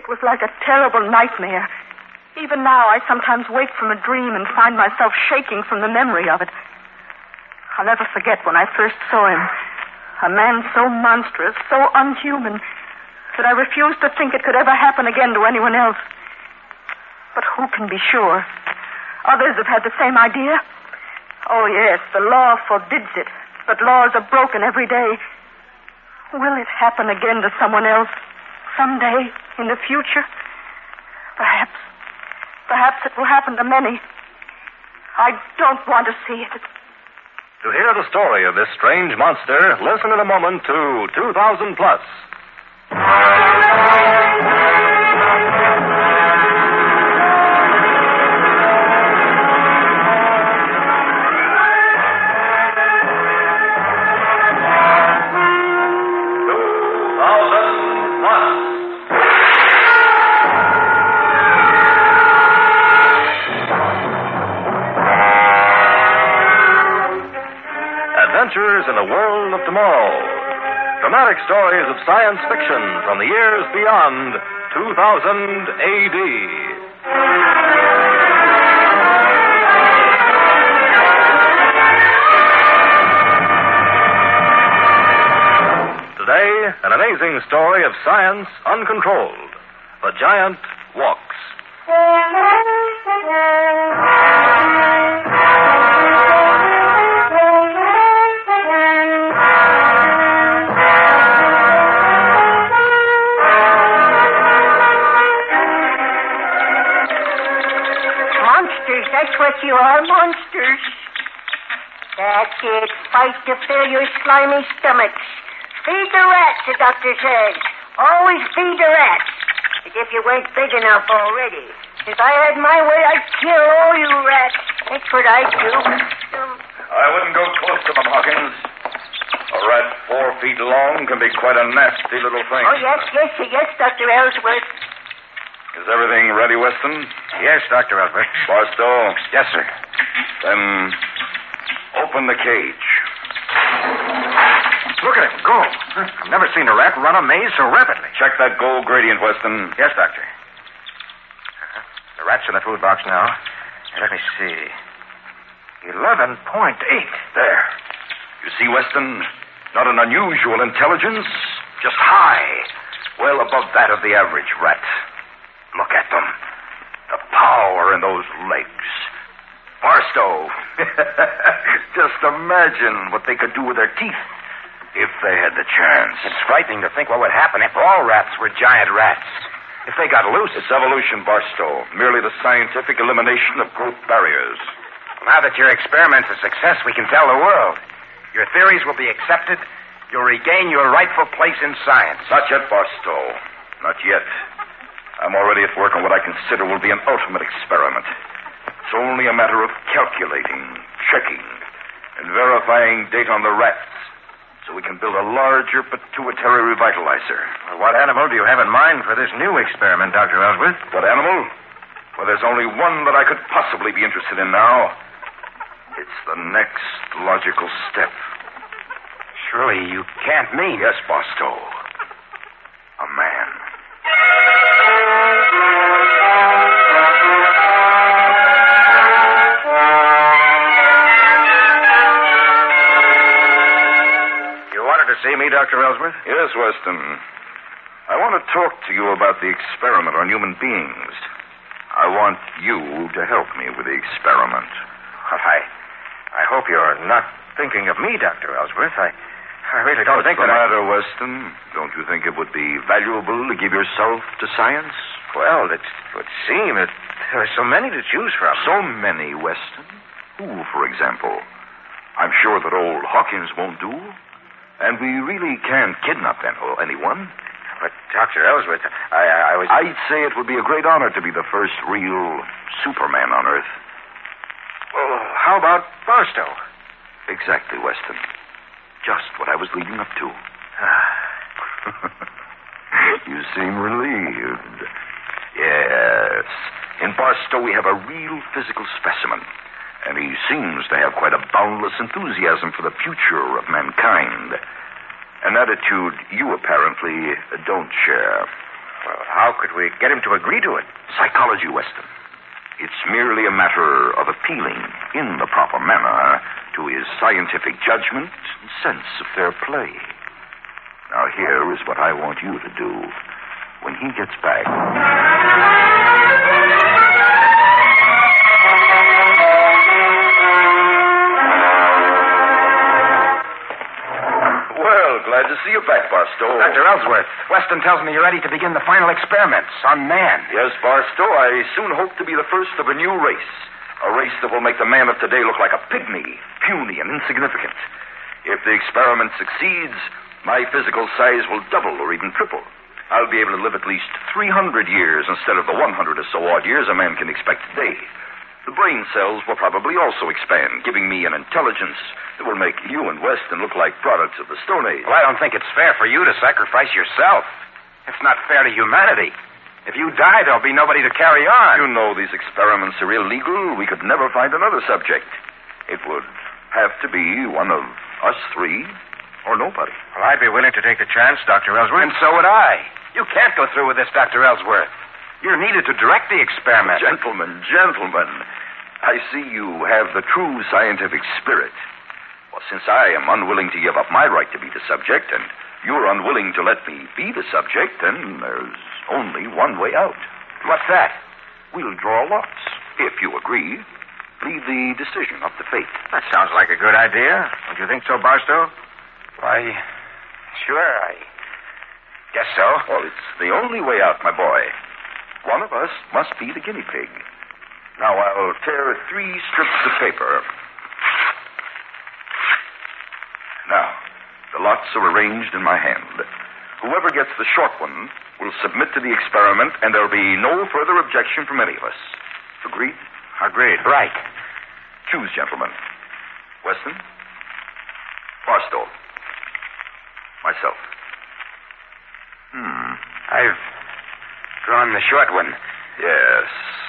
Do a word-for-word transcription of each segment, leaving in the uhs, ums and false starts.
It was like a terrible nightmare. Even now, I sometimes wake from a dream and find myself shaking from the memory of it. I'll never forget when I first saw him. A man so monstrous, so unhuman, that I refused to think it could ever happen again to anyone else. But who can be sure? Others have had the same idea. Oh, yes, the law forbids it, but laws are broken every day. Will it happen again to someone else someday in the future? Perhaps. Perhaps it will happen to many. I don't want to see it. To hear the story of this strange monster, listen in a moment to two thousand Plus. Adventures in the World of Tomorrow. Dramatic stories of science fiction from the years beyond two thousand A D. Today, an amazing story of science uncontrolled. The Giant Walks. That's what you are, monsters. That's it. Fight to fill your slimy stomachs. Feed the rats, the doctor says. Always feed the rats. As if you weren't big enough already. If I had my way, I'd kill all you rats. That's what I'd do. Um, I wouldn't go close to them, Hawkins. A rat four feet long can be quite a nasty little thing. Oh, yes, yes, yes, Doctor Ellsworth. Is everything ready, Weston? Yes, Doctor Ellsworth. Barstow? Yes, sir. Then open the cage. Look at him go. I've never seen a rat run a maze so rapidly. Check that gold gradient, Weston. Yes, Doctor. Uh, the rat's in the food box now. Let me see. eleven point eight. There. You see, Weston? Not an unusual intelligence, just high. Well above that of the average rat. Look at them. The power in those legs. Barstow. Just imagine what they could do with their teeth if they had the chance. It's frightening to think what would happen if all rats were giant rats. If they got loose. It's evolution, Barstow. Merely the scientific elimination of growth barriers. Now that your experiment's a success, we can tell the world. Your theories will be accepted. You'll regain your rightful place in science. Not yet, Barstow. Not yet. I'm already at work on what I consider will be an ultimate experiment. It's only a matter of calculating, checking, and verifying data on the rats so we can build a larger pituitary revitalizer. Well, what animal do you have in mind for this new experiment, Doctor Ellsworth? What animal? Well, there's only one that I could possibly be interested in now. It's the next logical step. Surely you can't mean... Yes, Barstow. A man. You wanted to see me, Doctor Ellsworth? Yes, Weston. I want to talk to you about the experiment on human beings. I want you to help me with the experiment. Well, I, I hope you're not thinking of me, Doctor Ellsworth. I, I really don't What's think the that matter, I... Weston? Don't you think it would be valuable to give yourself to science? Well, it would seem that there are so many to choose from. So many, Weston? Who, for example? I'm sure that old Hawkins won't do. And we really can't kidnap anyone. But, Doctor Ellsworth, I, I, I was... I'd say it would be a great honor to be the first real Superman on Earth. Well, how about Barstow? Exactly, Weston. Just what I was leading up to. You seem relieved. Yes. In Barstow, we have a real physical specimen. And he seems to have quite a boundless enthusiasm for the future of mankind. An attitude you apparently don't share. Well, how could we get him to agree to it? Psychology, Weston. It's merely a matter of appealing in the proper manner to his scientific judgment and sense of fair play. Now, here is what I want you to do when he gets back. Well, glad to see you back, Barstow. Doctor Ellsworth, Weston tells me you're ready to begin the final experiments on man. Yes, Barstow, I soon hope to be the first of a new race. A race that will make the man of today look like a pygmy, puny and insignificant. If the experiment succeeds, my physical size will double or even triple. I'll be able to live at least three hundred years instead of the one hundred or so odd years a man can expect today. The brain cells will probably also expand, giving me an intelligence that will make you and Weston look like products of the Stone Age. Well, I don't think it's fair for you to sacrifice yourself. It's not fair to humanity. If you die, there'll be nobody to carry on. You know these experiments are illegal. We could never find another subject. It would have to be one of us three or nobody. Well, I'd be willing to take the chance, Doctor Ellsworth. And so would I. You can't go through with this, Doctor Ellsworth. You're needed to direct the experiment. Gentlemen, gentlemen, I see you have the true scientific spirit. Well, since I am unwilling to give up my right to be the subject, and you're unwilling to let me be the subject, then there's only one way out. What's that? We'll draw lots. If you agree, leave the decision up to fate. That sounds like a good idea. Don't you think so, Barstow? Why, sure, I guess so. Well, it's the only way out, my boy. One of us must be the guinea pig. Now, I'll tear three strips of paper. Now, the lots are arranged in my hand. Whoever gets the short one will submit to the experiment, and there'll be no further objection from any of us. Agreed? Agreed. Right. Choose, gentlemen. Weston? Barstow? Myself. Hmm. I've drawn the short one. Yes.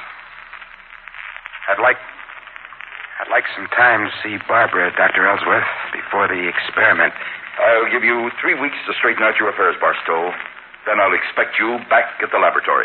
I'd like... I'd like some time to see Barbara, Doctor Ellsworth, before the experiment. I'll give you three weeks to straighten out your affairs, Barstow. Then I'll expect you back at the laboratory.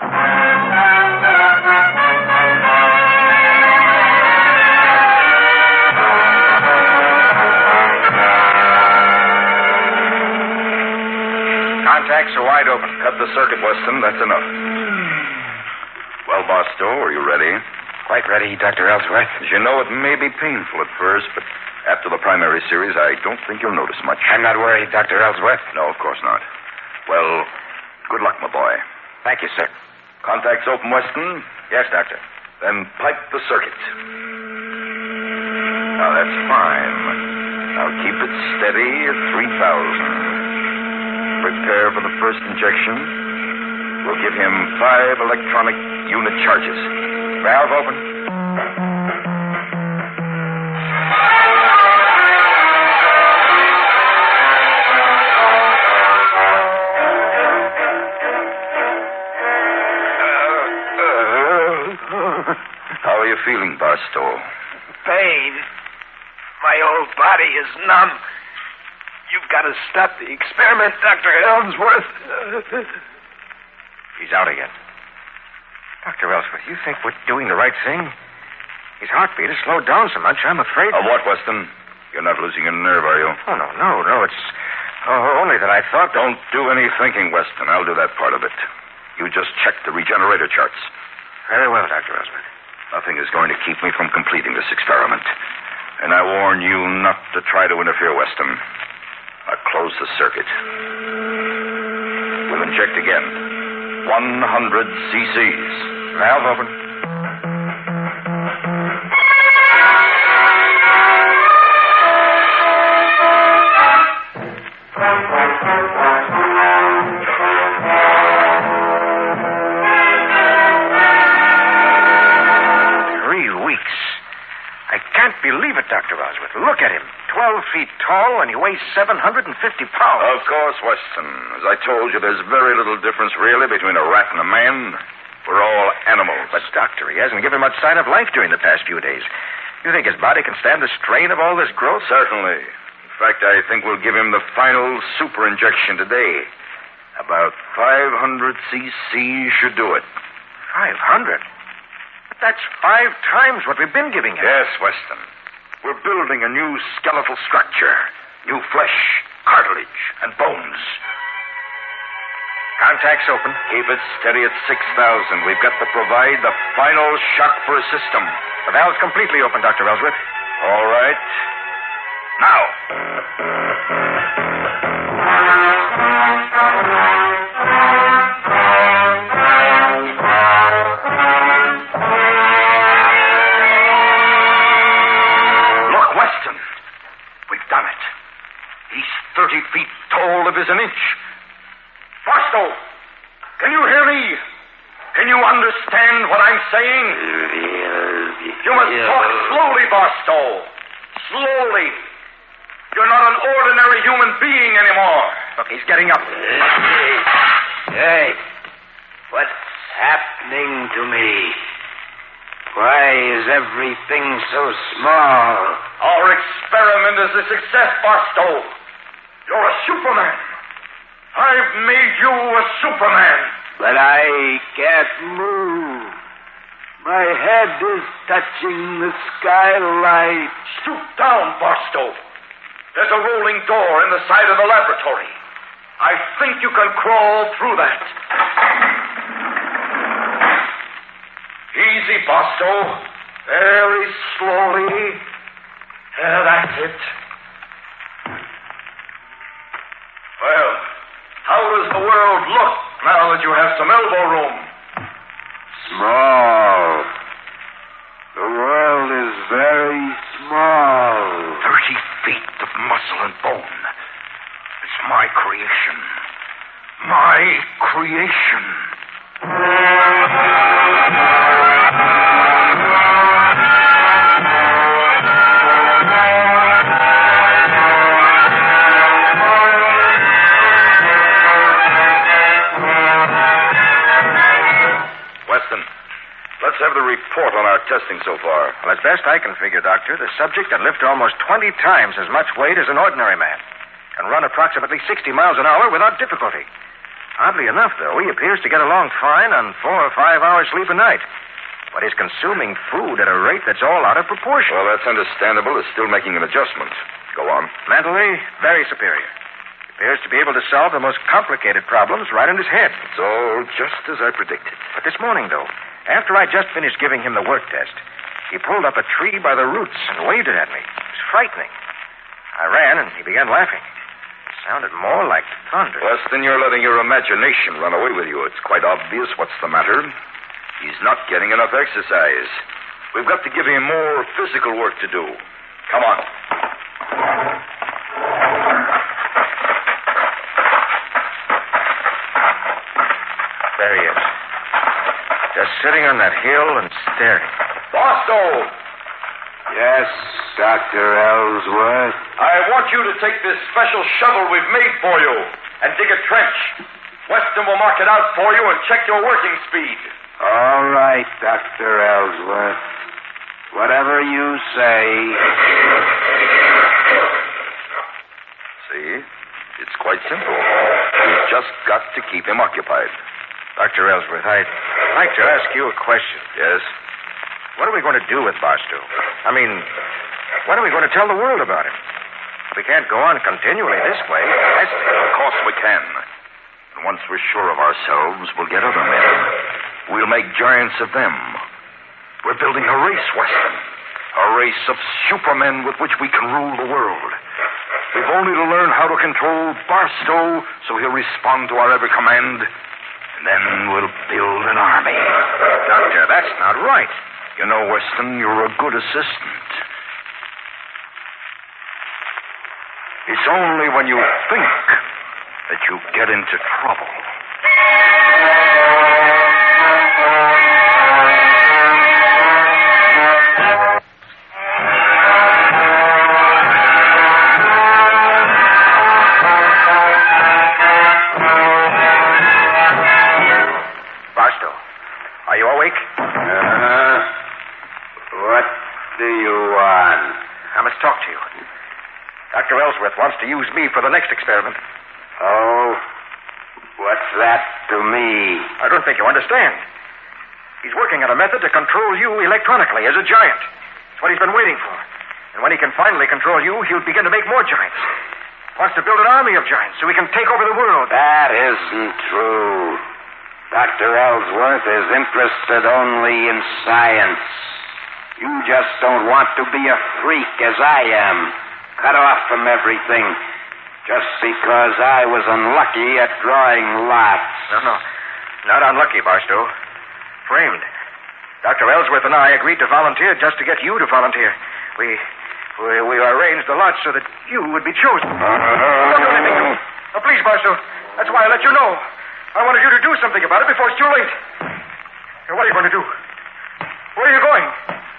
Contacts are wide open. Cut the circuit, Weston. That's enough. Well, Barstow, are you ready? Quite ready, Doctor Ellsworth. As you know, it may be painful at first, but after the primary series, I don't think you'll notice much. I'm not worried, Doctor Ellsworth. No, of course not. Well, good luck, my boy. Thank you, sir. Contacts open, Weston? Yes, Doctor. Then pipe the circuit. Now, that's fine. Now, keep it steady at three thousand. Prepare for the first injection. We'll give him five electronic unit charges. Valve open. How are you feeling, Barstow? Pain. My whole body is numb. You've got to stop the experiment, Doctor Ellsworth. He's out again. Doctor Ellsworth, you think we're doing the right thing? His heartbeat has slowed down so much, I'm afraid... Uh, what, Weston? You're not losing your nerve, are you? Oh, no, no, no. It's uh, only that I thought... That... Don't do any thinking, Weston. I'll do that part of it. You just check the regenerator charts. Very well, Doctor Ellsworth. Nothing is going to keep me from completing this experiment. And I warn you not to try to interfere, Weston. I'll close the circuit. We'll inject again. one hundred cc's. Valve open. Three weeks. I can't believe it, Doctor Ellsworth. Look at him. Twelve feet tall, and he weighs seven hundred fifty pounds. Of course, Weston. As I told you, there's very little difference, really, between a rat and a man. We're all animals. But, Doctor, he hasn't given much sign of life during the past few days. You think his body can stand the strain of all this growth? Certainly. In fact, I think we'll give him the final super injection today. About five hundred cc's should do it. Five hundred? But that's five times what we've been giving him. Yes, Weston. We're building a new skeletal structure. New flesh, cartilage, and bones. Contact's open. Keep it steady at six thousand. We've got to provide the final shock for a system. The valve's completely open, Doctor Ellsworth. All right. Now. Look, Weston. We've done it. He's thirty feet tall if he's an inch. Barstow, can you hear me? Can you understand what I'm saying? You must talk slowly, Barstow. Slowly. You're not an ordinary human being anymore. Look, he's getting up. Hey, what's happening to me? Why is everything so small? Our experiment is a success, Barstow. You're a Superman. I've made you a Superman. But I can't move. My head is touching the skylight. Stoop down, Barstow. There's a rolling door in the side of the laboratory. I think you can crawl through that. Easy, Barstow. Very slowly. Yeah, that's it. Well, how does the world look now that you have some elbow room? Small. The world is very small. Thirty feet of muscle and bone. It's my creation. My creation. Weston, let's have the report on our testing so far. Well, as best I can figure, Doctor, the subject can lift almost twenty times as much weight as an ordinary man. Can run approximately sixty miles an hour without difficulty. Oddly enough, though, he appears to get along fine on four or five hours sleep a night. But he's consuming food at a rate that's all out of proportion. Well, that's understandable. He's still making an adjustment. Go on. Mentally, very superior. He appears to be able to solve the most complicated problems right in his head. It's all just as I predicted. But this morning, though, after I just finished giving him the work test, he pulled up a tree by the roots and waved it at me. It was frightening. I ran, and he began laughing. It sounded more like thunder. Weston, you're letting your imagination run away with you. It's quite obvious what's the matter. He's not getting enough exercise. We've got to give him more physical work to do. Come on. There he is. Just sitting on that hill and staring. Barstow! Yes, Doctor Ellsworth. I want you to take this special shovel we've made for you and dig a trench. Weston will mark it out for you and check your working speed. All right, Doctor Ellsworth. Whatever you say. See? It's quite simple. You've just got to keep him occupied. Doctor Ellsworth, I'd like to ask you a question. Yes? What are we going to do with Barstow? I mean, when are we going to tell the world about him? We can't go on continually this way. Yes, of course we can. And once we're sure of ourselves, we'll get other men. We'll make giants of them. We're building a race, Weston. A race of supermen with which we can rule the world. We've only to learn how to control Barstow so he'll respond to our every command. And then we'll build an army. Doctor, that's not right. You know, Weston, you're a good assistant. It's only when you think that you get into trouble. Barstow, are you awake? Uh, what do you want? I must talk to you. Doctor Ellsworth wants to use me for the next experiment. Oh, What's that to me? I don't think you understand. He's working on a method to control you electronically as a giant. It's what he's been waiting for. And when he can finally control you, he'll begin to make more giants. Wants to build an army of giants so he can take over the world. That isn't true. Doctor Ellsworth is interested only in science. You just don't want to be a freak as I am, cut off from everything, just because I was unlucky at drawing lots. No, no. Not unlucky, Barstow. Framed. Doctor Ellsworth and I agreed to volunteer just to get you to volunteer. We we, we arranged the lot so that you would be chosen. Don't do anything. Oh, please, Barstow. That's why I let you know. I wanted you to do something about it before it's too late. Now, what are you going to do? Where are you going?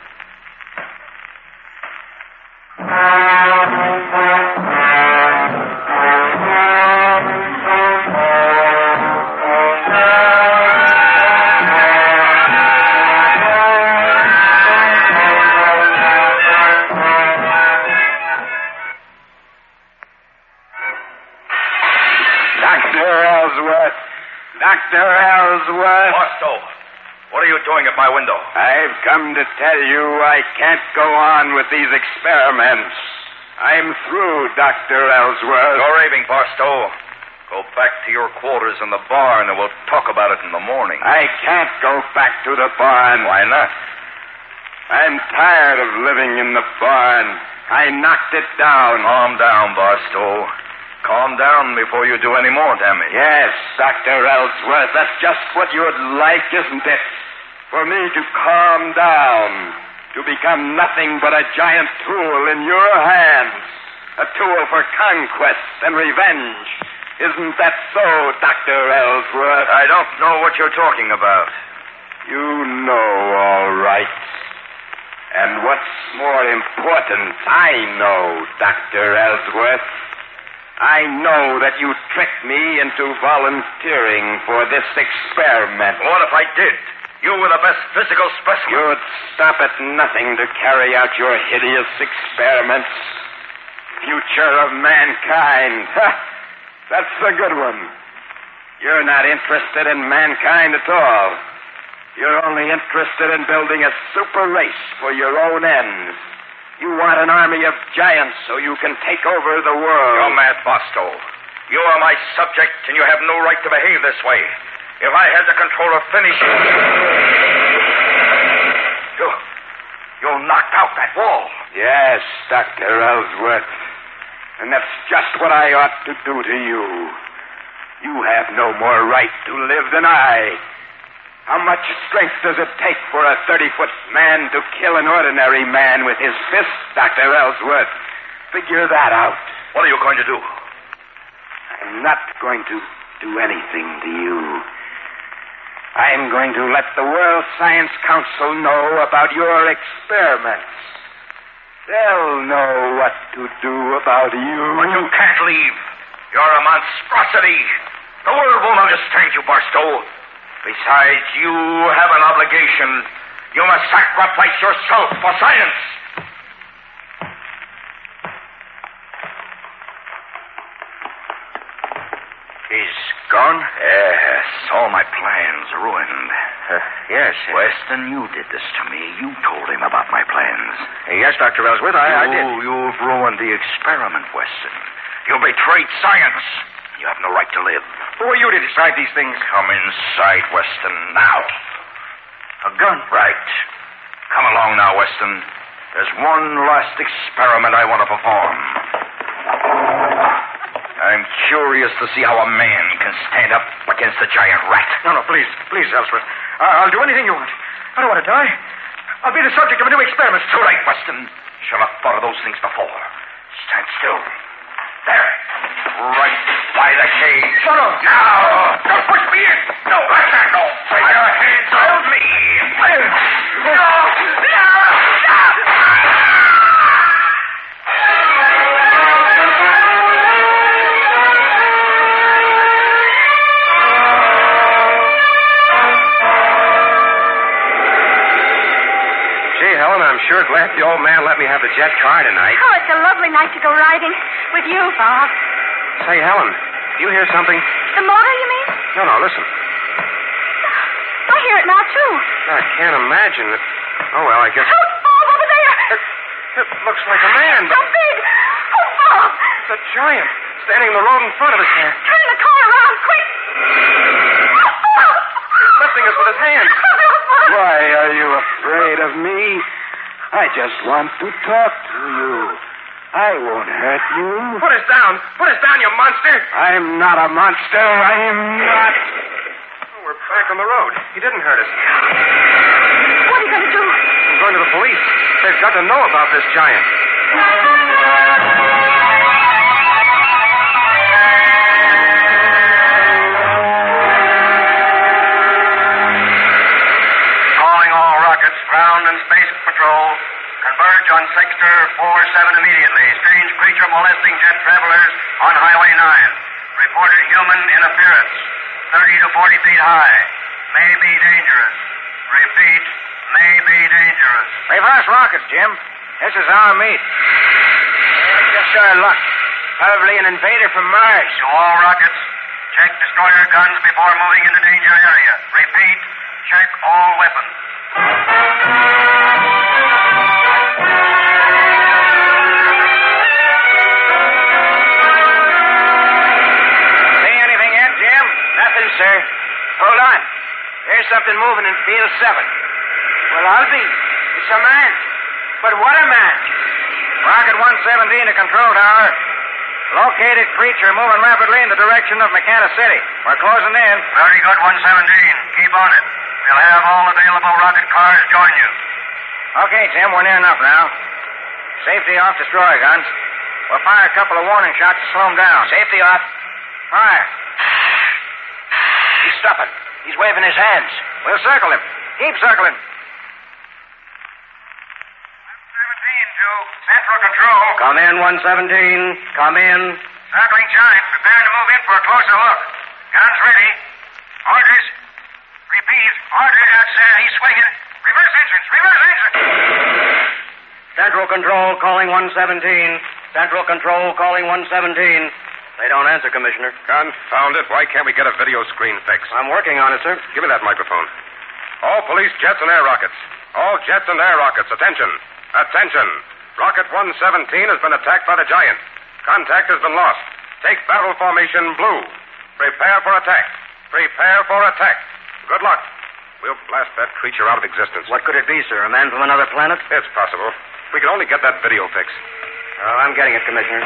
Doctor Ellsworth. Barstow, what are you doing at my window? I've come to tell you I can't go on with these experiments. I'm through, Doctor Ellsworth. You're raving, Barstow. Go back to your quarters in the barn and we'll talk about it in the morning. I can't go back to the barn. Why not? I'm tired of living in the barn. I knocked it down. Calm down, Barstow. Calm down before you do any more damage. Yes, Doctor Ellsworth, that's just what you'd like, isn't it? For me to calm down, to become nothing but a giant tool in your hands, a tool for conquest and revenge. Isn't that so, Doctor Ellsworth? I don't know what you're talking about. You know, all right. And what's more important, I know, Doctor Ellsworth. I know that you tricked me into volunteering for this experiment. What if I did? You were the best physical specimen. You'd stop at nothing to carry out your hideous experiments. Future of mankind. Ha! That's a good one. You're not interested in mankind at all. You're only interested in building a super race for your own ends. You want an army of giants so you can take over the world. You're mad, Barstow. You are my subject, and you have no right to behave this way. If I had the control of finish... You... You knocked out that wall. Yes, Doctor Ellsworth. And that's just what I ought to do to you. You have no more right to live than I. How much strength does it take for a thirty-foot man to kill an ordinary man with his fist, Doctor Ellsworth? Figure that out. What are you going to do? I'm not going to do anything to you. I'm going to let the World Science Council know about your experiments. They'll know what to do about you. But you can't leave. You're a monstrosity. The world won't understand you, Barstow. Besides, you have an obligation. You must sacrifice yourself for science. He's gone? Yes, all my plans ruined. Uh, yes. Weston, you did this to me. You told him about my plans. Uh, yes, Doctor Ellsworth, I, you, I did. You've ruined the experiment, Weston. You betrayed science. You have no right to live. Who are you to decide these things? Come inside, Weston, now. A gun? Right. Come along now, Weston. There's one last experiment I want to perform. I'm curious to see how a man can stand up against a giant rat. No, no, please, please, Ellsworth. Uh, I'll do anything you want. I don't want to die. I'll be the subject of a new experiment. Too late, Weston. Should have thought of those things before. Stand still. There. Right by the cage. No, no. Now. Don't push me in. No, I can't go. Put your hands on me. No. No. No. I'm sure glad the old man let me have the jet car tonight. Oh, it's a lovely night to go riding with you, Bob. Say, Helen, do you hear something? The motor, you mean? No, no, listen. I hear it now, too. I can't imagine it. Oh, well, I guess... Out, Bob, over there! It, it looks like a man, So but big! Oh, Bob! it's a giant standing in the road in front of us here. Turn the car around, quick! He's lifting us with his hands. Why are you afraid of me? I just want to talk to you. I won't hurt you. Put us down. Put us down, you monster. I'm not a monster. I am not. Oh, we're back on the road. He didn't hurt us. What are you going to do? I'm going to the police. They've got to know about this giant. Calling all rockets, ground and space patrol. Converge on sector four seven immediately. Strange creature molesting jet travelers on Highway nine. Reported human in appearance. thirty to forty feet high. May be dangerous. Repeat, may be dangerous. Reverse rockets, Jim. This is our meet. Uh, just our luck. Probably an invader from Mars. To all rockets, check destroyer guns before moving into danger area. Repeat, check all weapons. See anything yet, Jim? Nothing, sir. Hold on. There's something moving in field seven. Well, I'll be. It's a man. But what a man. Rocket one seventeen to control tower. Located creature moving rapidly in the direction of McCanna City. We're closing in. Very good, one seventeen. Keep on it. We'll have all available rocket cars join you. Okay, Jim, we're near enough now. Safety off, destroyer guns. We'll fire a couple of warning shots to slow him down. Safety off. Fire. He's stopping. He's waving his hands. We'll circle him. Keep circling. seventeen to Central Control. Come in, one seventeen. Come in. Circling giant, preparing to move in for a closer look. Guns ready. Orders. Repeat. Orders. That's, uh, he's swinging. Reverse engines. Reverse engines. Central Control calling one seventeen. Central Control calling one seventeen. They don't answer, Commissioner. Confound it. Why can't we get a video screen fixed? I'm working on it, sir. Give me that microphone. All police jets and air rockets. All jets and air rockets. Attention. Attention. Rocket one seventeen has been attacked by the giant. Contact has been lost. Take battle formation blue. Prepare for attack. Prepare for attack. Good luck. We'll blast that creature out of existence. What could it be, sir? A man from another planet? It's possible. We could only get that video fixed. Oh, I'm getting it, Commissioner.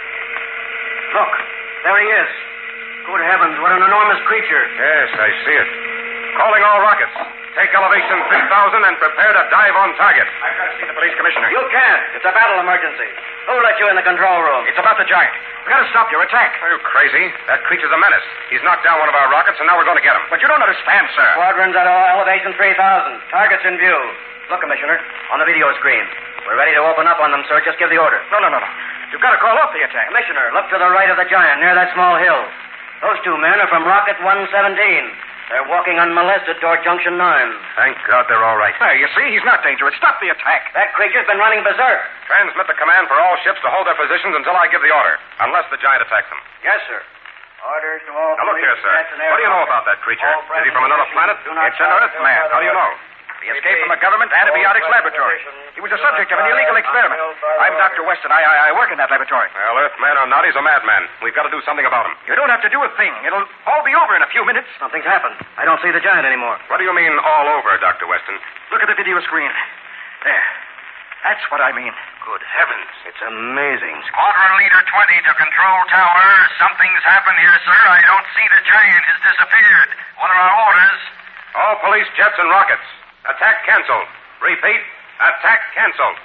Look, there he is. Good heavens, what an enormous creature. Yes, I see it. Calling all rockets. Take elevation three thousand and prepare to dive on target. I've got to see the police commissioner. You can't. It's a battle emergency. Who let you in the control room? It's about the giant. We've got to stop your attack. Are you crazy? That creature's a menace. He's knocked down one of our rockets, and now we're going to get him. But you don't understand, sir. Squadrons at elevation three thousand. Targets in view. Look, Commissioner, on the video screen. We're ready to open up on them, sir. Just give the order. No, no, no, no. You've got to call off the attack. Commissioner, look to the right of the giant, near that small hill. Those two men are from Rocket one seventeen. They're walking unmolested toward Junction nine. Thank God they're all right. There, you see? He's not dangerous. Stop the attack. That creature's been running berserk. Transmit the command for all ships to hold their positions until I give the order, unless the giant attacks them. Yes, sir. Orders to all Now, look here, sir. What do you know about that creature? Is he from another planet? It's an Earthman. How do you know? He escaped from a government antibiotics laboratory. He was the subject of an illegal experiment. I'm Doctor Weston. I, I, I work in that laboratory. Well, Earthman or not, he's a madman. We've got to do something about him. You don't have to do a thing. It'll all be over in a few minutes. Something's happened. I don't see the giant anymore. What do you mean, all over, Doctor Weston? Look at the video screen. There. That's what I mean. Good heavens. It's amazing. Squadron Leader twenty to Control Tower. Something's happened here, sir. I don't see the giant has disappeared. What are our orders? All police jets and rockets. Attack canceled. Repeat, attack canceled.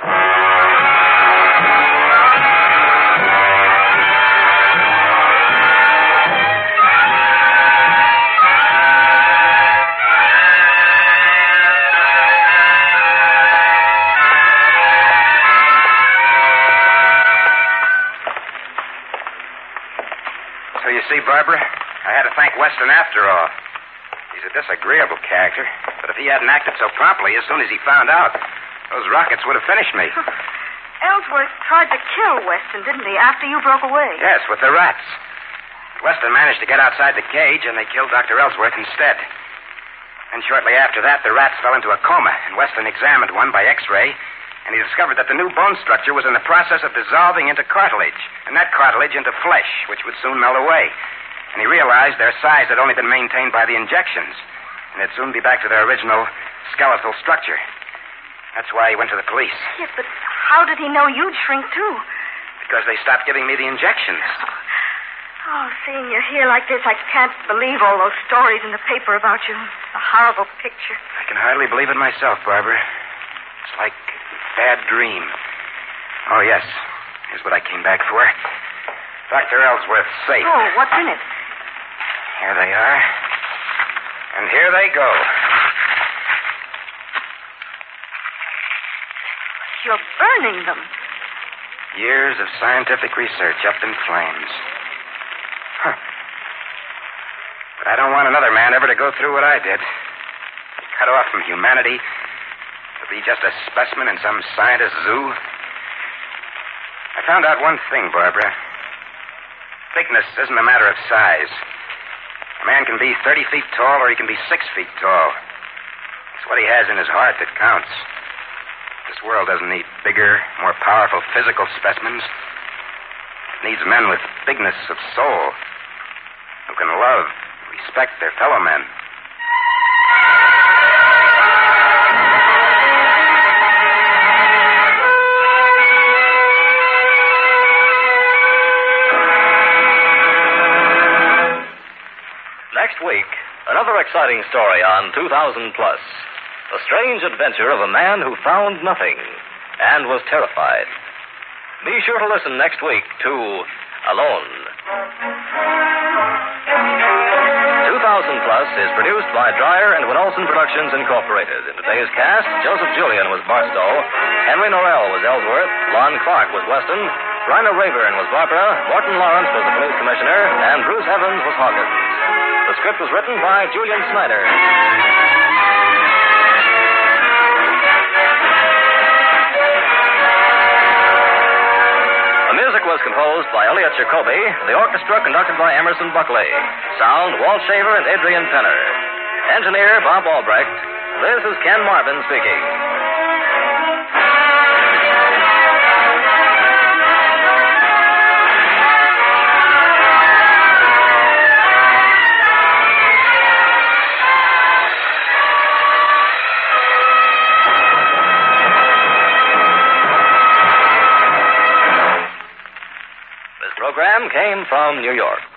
So you see, Barbara, I had to thank Weston after all. He's a disagreeable character, but if he hadn't acted so promptly as soon as he found out, those rockets would have finished me. Ellsworth tried to kill Weston, didn't he, after you broke away? Yes, with the rats. Weston managed to get outside the cage, and they killed Doctor Ellsworth instead. And shortly after that, the rats fell into a coma, and Weston examined one by X-ray, and he discovered that the new bone structure was in the process of dissolving into cartilage, and that cartilage into flesh, which would soon melt away. And he realized their size had only been maintained by the injections, and they'd soon be back to their original skeletal structure. That's why he went to the police. Yes, but how did he know you'd shrink, too? Because they stopped giving me the injections. Oh, seeing you here like this, I can't believe all those stories in the paper about you. A horrible picture. I can hardly believe it myself, Barbara. It's like a bad dream. Oh, yes. Here's what I came back for. Doctor Ellsworth's safe. Oh, what's in it? Here they are. And here they go. You're burning them. Years of scientific research up in flames. Huh. But I don't want another man ever to go through what I did. Cut off from humanity to be just a specimen in some scientist's zoo. I found out one thing, Barbara. Bigness isn't a matter of size. A man can be thirty feet tall or he can be six feet tall. It's what he has in his heart that counts. This world doesn't need bigger, more powerful physical specimens. It needs men with bigness of soul who can love, respect their fellow men. Next week, another exciting story on two thousand plus. The strange adventure of a man who found nothing and was terrified. Be sure to listen next week to Alone. two thousand plus is produced by Dreyer and Winolson Productions, Incorporated. In today's cast, Joseph Julian was Barstow, Henry Norrell was Ellsworth, Lon Clark was Weston, Bryna Rayburn was Barbara, Morton Lawrence was the police commissioner, and Bruce Evans was Hawkins. The script was written by Julian Snyder. The music was composed by Elliot Jacoby, the orchestra conducted by Emerson Buckley. Sound, Walt Shaver and Adrian Penner. Engineer, Bob Albrecht. This is Ken Marvin speaking. Program came from New York.